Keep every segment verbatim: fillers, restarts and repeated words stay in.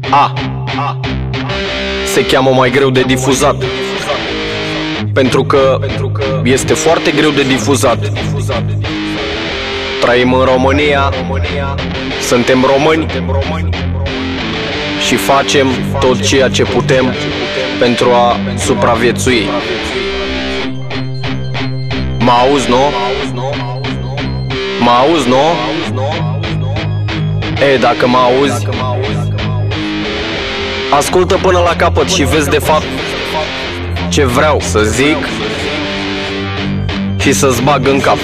A se cheamă mai greu de difuzat, pentru că este foarte greu de difuzat. Trăim în România, suntem români și facem tot ceea ce putem pentru a supraviețui. Mă auzi, nu? Mă auzi, nu? E, dacă mă auzi, ascultă până la capăt și vezi de fapt ce vreau să zic și să-ți bag în cap.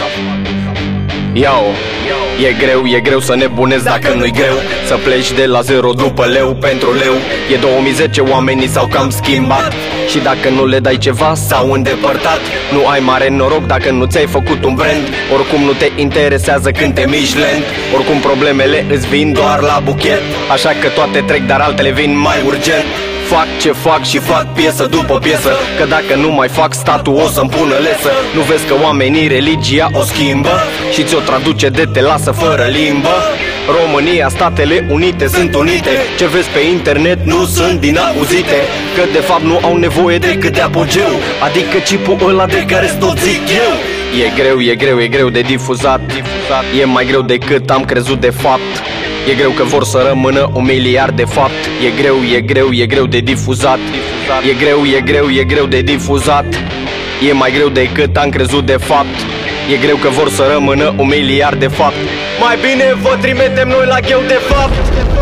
Iau, e greu, e greu să nebunezi dacă nu-i greu să pleci de la zero după leu pentru leu. E două mii zece, oamenii s-au cam schimbat și dacă nu le dai ceva s-au îndepărtat. Nu ai mare noroc dacă nu ți-ai făcut un brand. Oricum nu te interesează când te miști lent. Oricum problemele îți vin doar la buchet, așa că toate trec, dar altele vin mai urgent. Fac ce fac și fac piesă după piesă, că dacă nu mai fac statul o să-mi pună lesă. Nu vezi că oamenii religia o schimbă și ți-o traduce de te lasă fără limbă? România, Statele Unite sunt unite. Ce vezi pe internet nu sunt din auzite, că de fapt nu au nevoie decât de apogeu, adică chipul ăla de care-ți tot zic eu. E greu, e greu, e greu de difuzat, e mai greu decât am crezut de fapt. E greu că vor să rămână un miliard de fapt. E greu, e greu, e greu de difuzat. E greu, e greu, e greu de difuzat. E mai greu decât am crezut de fapt. E greu că vor să rămână un miliard de fapt. Mai bine vă trimitem noi la gheu de fapt.